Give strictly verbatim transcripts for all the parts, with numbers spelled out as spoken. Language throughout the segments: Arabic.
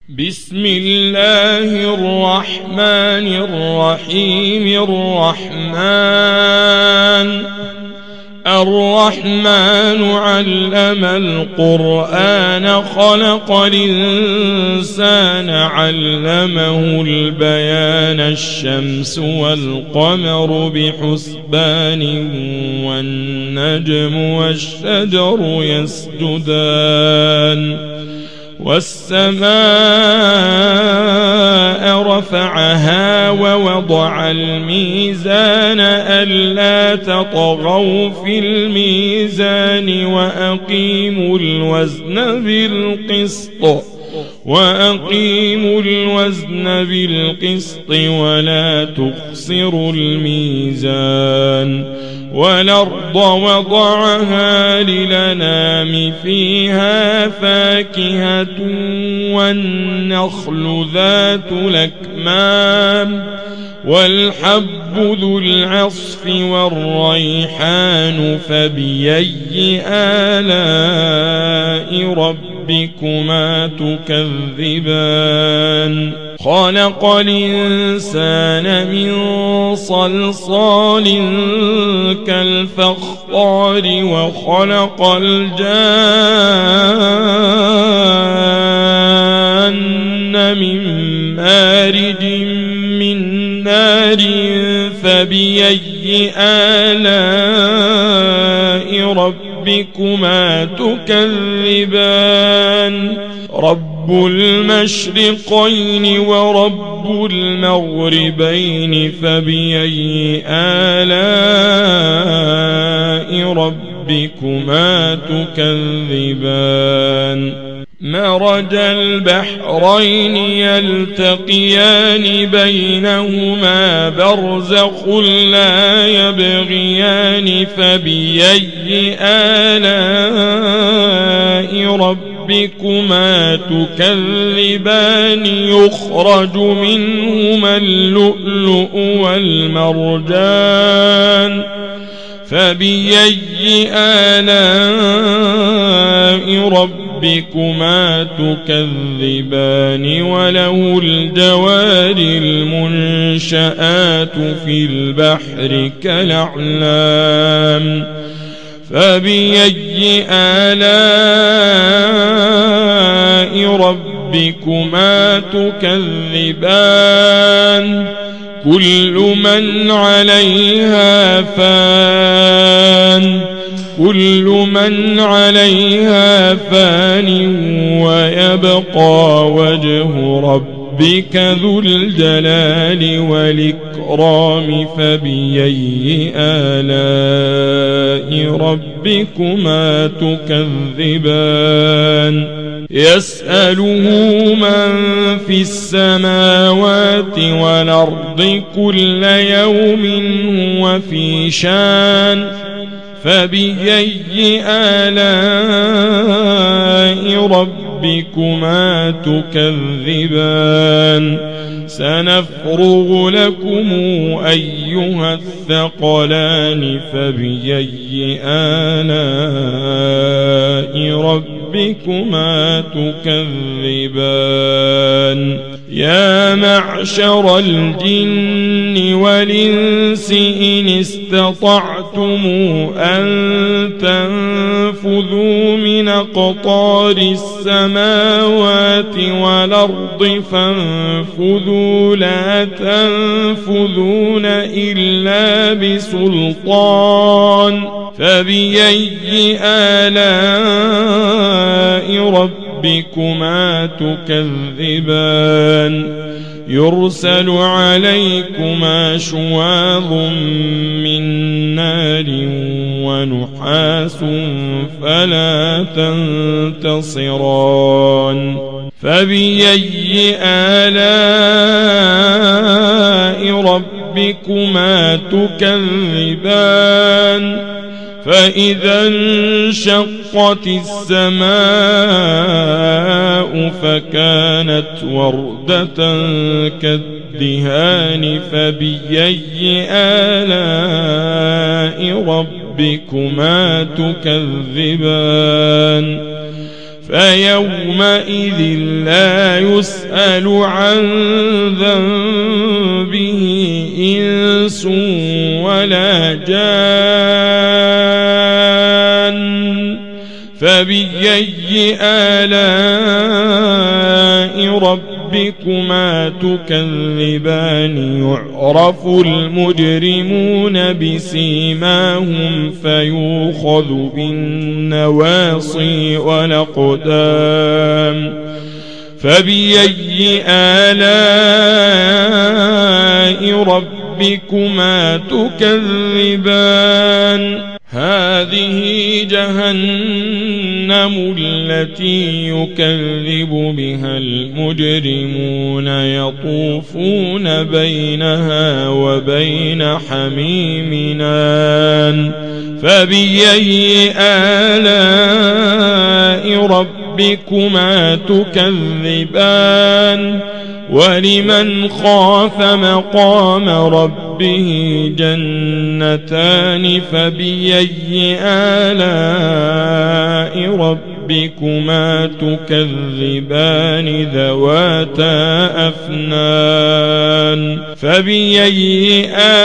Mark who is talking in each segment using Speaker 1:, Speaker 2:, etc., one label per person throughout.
Speaker 1: بسم الله الرحمن الرحيم. الرحمن الرحمن علم القرآن خلق الإنسان علمه البيان الشمس والقمر بحسبان والنجم والشجر يسجدان والسماء رفعها ووضع الميزان ألا تطغوا في الميزان وأقيموا الوزن بالقسط وأقيموا الوزن بالقسط ولا تخسروا الميزان والأرض وضعها للأنام فيها فاكهة والنخل ذات الأكمام والحب ذو العصف والريحان فبأي آلاء ربكما تكذبان خلق الإنسان من صلصال كالفخار وخلق الجان من مارج من نار فبأي آلاء ربكما تكذبان رب المشرقين ورب المغربين فبأي آلاء ربكما تكذبان مرج البحرين يلتقيان بينهما برزخ لا يبغيان فبأي آلاء ربكما تكذبان يخرج منهما اللؤلؤ والمرجان فبأي آلاء ربكما تكذبان وله الجوار المنشآت في البحر كالأعلام فبأي آلاء ربكما تكذبان كل من عليها فان كل من عليها فان ويبقى وجه ربك ذو الجلال والإكرام فبأي آلاء ربكما تكذبان يسأله من في السماوات والأرض كل يوم هو في شان فبأي آلاء ربكما تكذبان سنفرغ لكم أيها الثقلان فبأي آلاء ربكما تكذبان يا معشر الجن والإنس إن استطعتم أن تنفذوا من أقطار السماوات والأرض فانفذوا لا تنفذون إلا بسلطان فبأي آلاء ربكما تكذبان يرسل عليكما شواظ من نار ونحاس فلا تنتصران فبأي آلاء ربكما تكذبان فإذا انشقت السماء فكانت وردة كالدهان فبأي آلاء ربكما تكذبان فيومئذ لا يسأل عن ذنبه إنس ولا جان فبأي آلاء ربكما تكذبان يعرف المجرمون بسيماهم فيؤخذ بالنواصي والأقدام فبأي آلاء ربكما تكذبان هذه جهنم التي يكذب بها المجرمون يطوفون بينها وبين حميم آن فبأي آلاء ربكما تكذبان ولمن خاف مقام ربه جنتان فبأي آلاء ربكما تكذبان ذواتا أفنان فبأي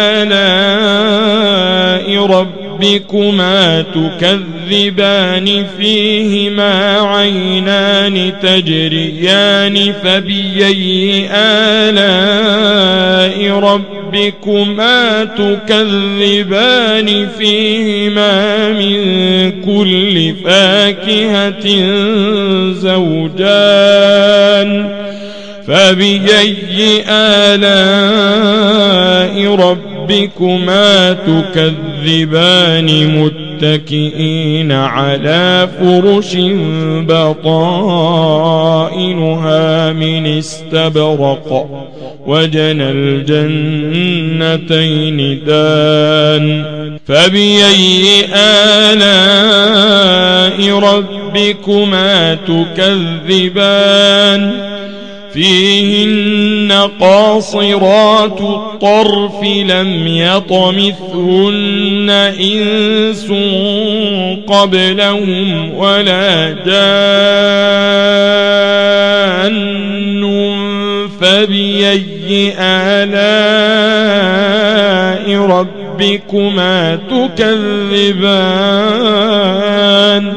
Speaker 1: آلاء ربكما تكذبان فيهما عينان تجريان فبأي آلاء ربكما تكذبان فيهما من كل فاكهة زوجان فبأي آلاء ربكما تكذبان متكئين على فرش بطائنها من استبرق وجنى الجنتين دان فبأي آلاء ربكما تكذبان فيهن قاصرات الطرف لم يطمثهن إنس قبلهم ولا جان فبأي آلاء ربكما تكذبان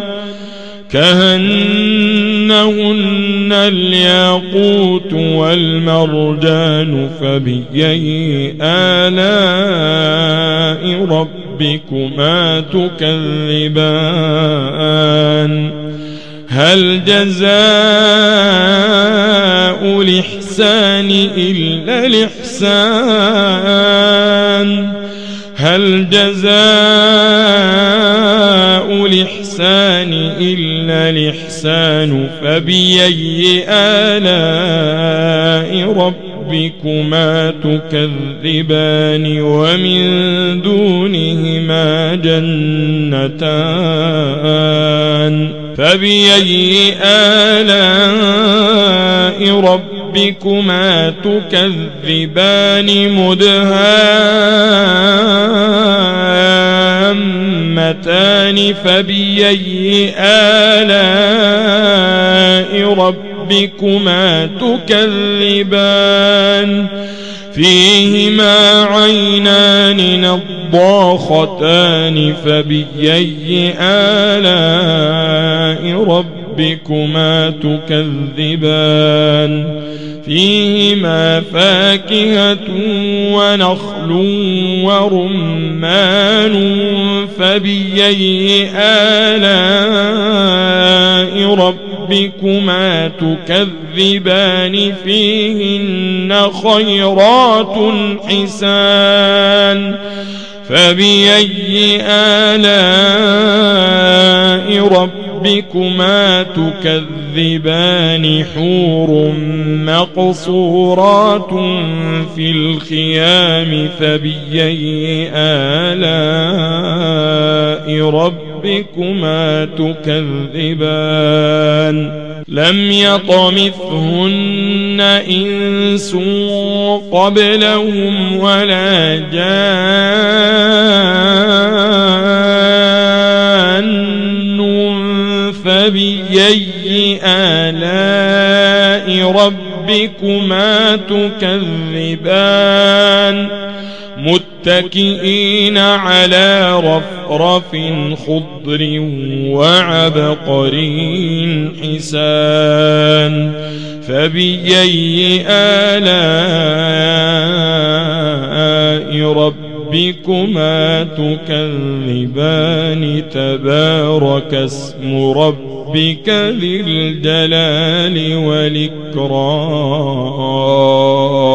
Speaker 1: كأنهن الياقوت والمرجان فبأي آلاء ربكما تكذبان هل جزاء الإحسان إلا الإحسان هل جزاء الإحسان إلا الإحسان فبأي آلاء ربكما تكذبان ومن دونهما جنتان فبأي آلاء ربكما تكذبان مدهامتان فبأي آلاء ربكما تكذبان فيهما عينان نضاختان فبأي آلاء ربكما تكذبان فيهما فاكهة ونخل ورمان فبأي آلاء ربكما تكذبان فيهن خيرات حسان فبأي آلاء ربكما تكذبان حور مقصورات في الخيام فبأي آلاء ربكما تكذبان لم يطمثهن إنس قبلهم ولا جان فبأي ربكما تكذبان متكئين على رفرف خضر وعبقري حسان فبأي آلاء ربكما تكذبان تبارك اسم ربك ذي الجلال والإكرام